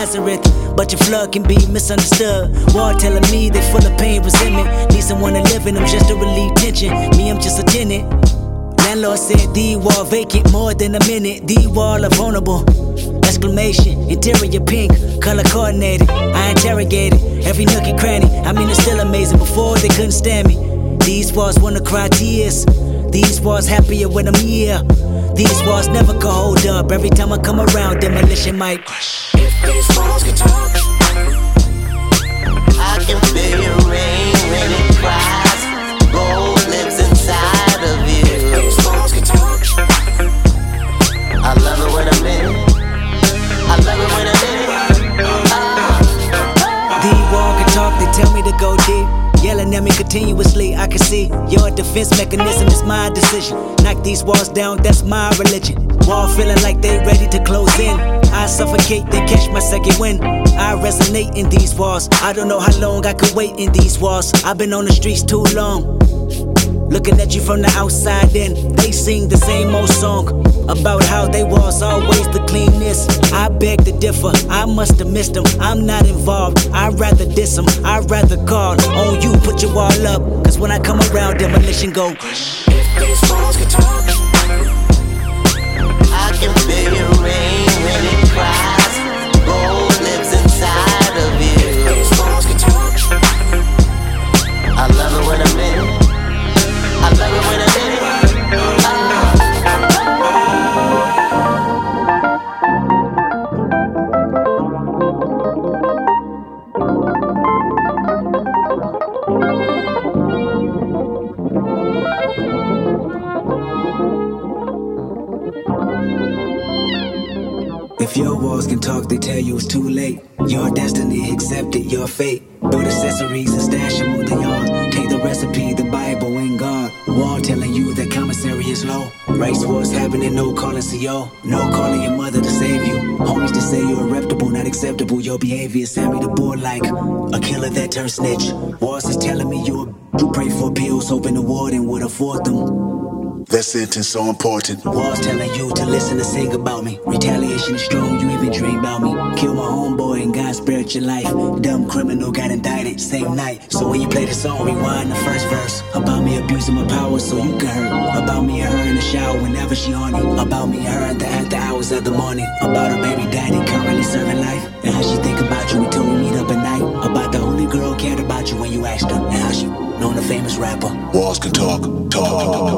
Nazareth, but your flood can be misunderstood. War telling me they full of pain, resentment. Need someone to live in them just to relieve tension. Me, I'm just a tenant. Landlord said the wall vacant more than a minute. The wall are vulnerable. Exclamation, interior pink, color coordinated. I interrogated every nook and cranny. I mean, it's still amazing. Before they couldn't stand me. These walls wanna cry tears. These walls happier when I'm here. These walls never can hold up. Every time I come around, demolition might. If these walls could talk, I can feel your rain when it cries. Gold lives inside of you. If these walls could talk, I love it when I'm in it. I love it when I'm in it. The wall can talk, they tell me to go deep. Yelling at me continuously, I can see your defense mechanism is my decision. Knock these walls down, that's my religion. Wall feeling like they ready to close in. I suffocate, then catch my second wind. I resonate in these walls. I don't know how long I could wait in these walls. I've been on the streets too long. Looking at you from the outside in, they sing the same old song about how they was always the cleanest. I beg to differ, I must have missed them. I'm not involved, I'd rather diss them. I'd rather call on you, put your wall up. Cause when I come around, demolition go. If these walls could talk, I can feel your rain when it cries. Gold lives inside of you. If these walls could talk, I love it when I'm in it. I love it when I'm in it. If your walls can talk, they tell you it's too late. Your destiny, accept it, your fate. Build accessories and stash them on the yard. Take the recipe, the Bible and God. Wall telling you that commissary is low. Race wars happening, no calling CO. No calling your mother to save you. Homies to say you're reputable, not acceptable. Your behavior sent me to board like a killer that turned snitch. Walls is telling me you pray for pills, hoping the warden would afford them. That sentence so important. Walls telling you to listen and sing about me. Retaliation is strong, you even dream about me. Kill my homeboy and God spared your life. Dumb criminal got indicted same night. So when you play the song, rewind the first verse. About me abusing my power so you can hurt. About me and her in the shower whenever she on it. About me and her at the after hours of the morning. About her baby daddy currently serving life. And how she think about you until we meet up at night. About the only girl cared about you when you asked her. And how she known a famous rapper. Walls can talk, talk.